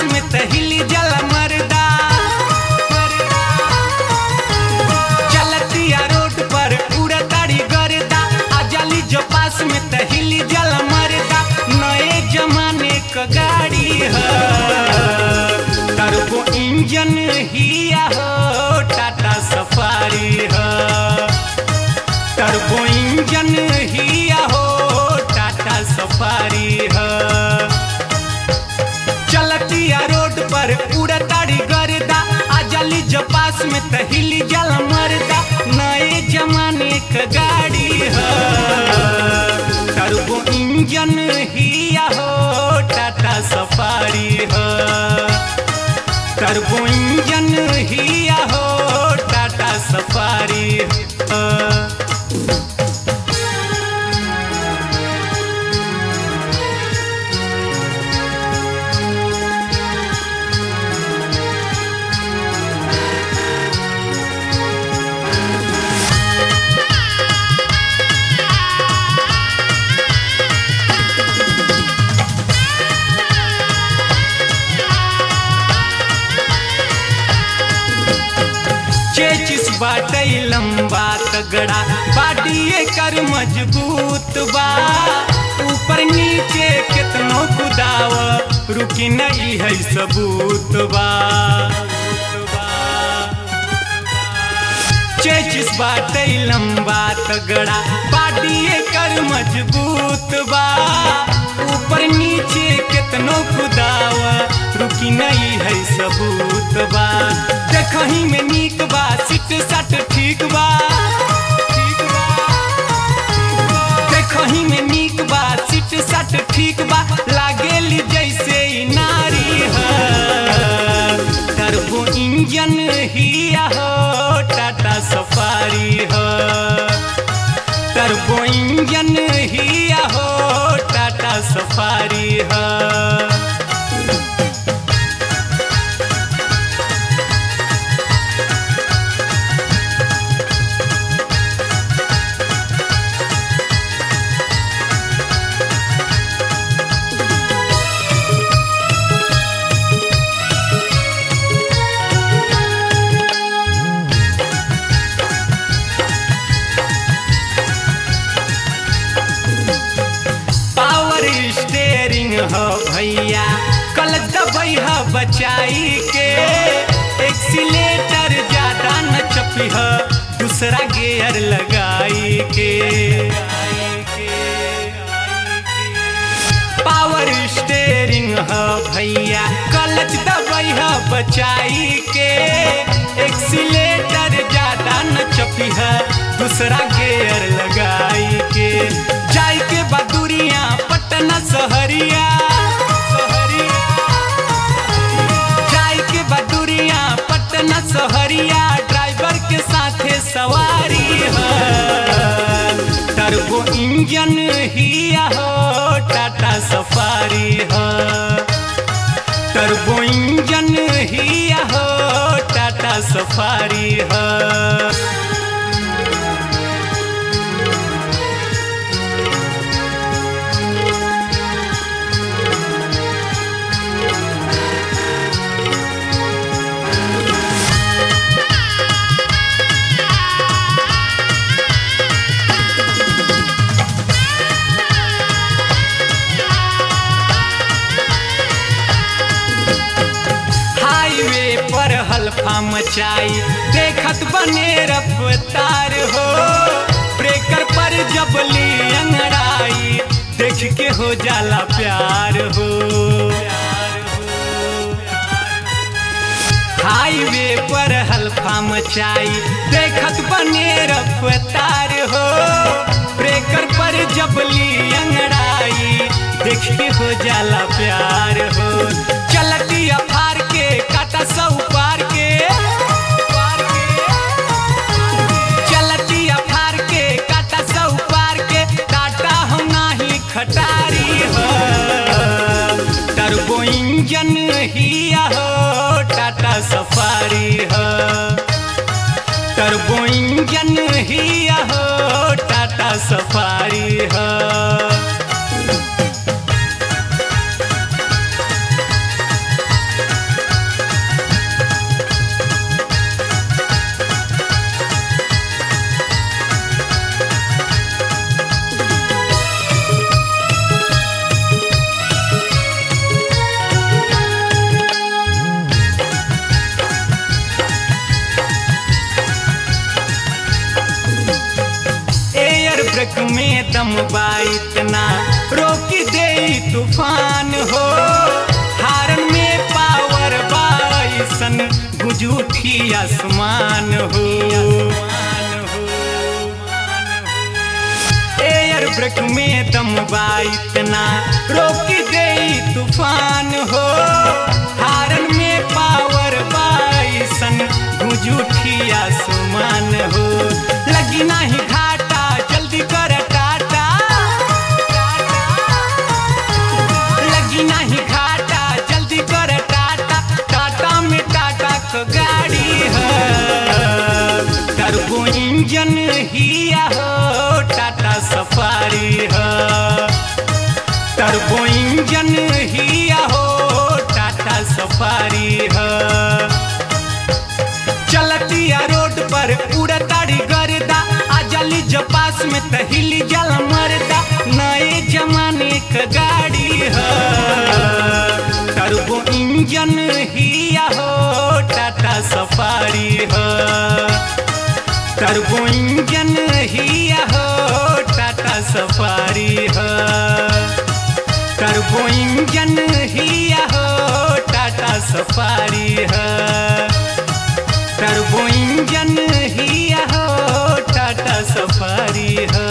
में तहिली जल मरदा चलतिया रोड पर उड़ताड़ी गर्दा आ जली जो पास में तहिली जल मरदा नए जमाने क गाड़ी है टर्बो इंजन हिया हो टाटा सफारी है टर्बो इंजन हिया हो टाटा सफारी है चलतिया रोड पर उड़ताड़ी गर्दा आ जली जो पास में तहिली जल मरदा नए जमाने क गाड़ी है टर्बो इंजन हिया हो टाटा सफारी है टर्बो इंजन हिया हो टाटा सफारी है चेचिस बाटे लंबा तगड़ा बाडिये कर मजबूत बा ऊपर नीचे कितनो कुदाव रुकी नहीं है सबूत बा चेचिस बाटे लंबा तगड़ा बाडिये कर मजबूत बा ऊपर नीचे कितनो कुदाव रुकी नहीं है सबूत बा देखही में नीक बा सिट सट ठीक बा देखही में नीक बा सिट सट ठीक बा लागेली जैसे नारी है टर्बो इंजन हिया हो टाटा सफारी है टर्बो इंजन हिया हो टाटा सफारी है हो भैया कल दबई है बचाई के एक्सीलेटर ज्यादा न चपी है दूसरा गियर लगाई के पावर स्टीयरिंग है भैया क्लच दबई है बचाई के एक्सीलेटर ज्यादा न चपी है दूसरा गियर लगाई के जाई के बदुरिया पटना सहरिया जाई के बदुरिया पटना सहरिया ड्राइवर के साथे सवारी है टर्बो इंजन हिया हो टाटा सफारी है टर्बो इंजन हिया हो टाटा सफारी है हल्फा मचाई देखत बने रफ्तार हो ब्रेकर पर जब ली अंगड़ाई देख के हो जाला प्यार हो हाईवे पर हल्फा मचाई देखत बने रफ्तार हो ब्रेकर पर जब ली अंगड़ाई देख के हो जाला प्यार हो चलती अफार के काटा सौ पार के चलती अफार के काटा सौ पार के टाटा हम नाही खटारी हो टर्बो इंजन हिया हो टाटा सफारी हो टर्बो इंजन हिया हो टाटा सफारी हो दम बा इतना रोक दे तूफान हो। हारन में पावर बा ऐसन गूंज उठी आसमान हो। एयर ब्रेक में दम बा इतना रोक दे तूफान हो। हारन में पावर बा ऐसन गूंज उठी आसमान हो। लगी नाही घाटा जल्दी कर टाटा, लगी नाही घाटा जल्दी कर टाटा। टाटा में टाटा का गाड़ी है, टर्बो इंजन हिया हो टाटा सफारी है। टर्बो इंजन हिया हो टाटा सफारी है। चलतिया रोड पर उड़ताड़ी गर्दा, आजली जपास में तहिली जल मरदा। नए जमाने का गाड़ी है, टर्बो इंजन हिया हो टाटा सफारी है। टर्बो इंजन हिया हो टाटा सफारी है। टर्बो इंजन हिया हो टाटा सफारी है। टर्बो इंजन हिया हो टाटा सफारी है।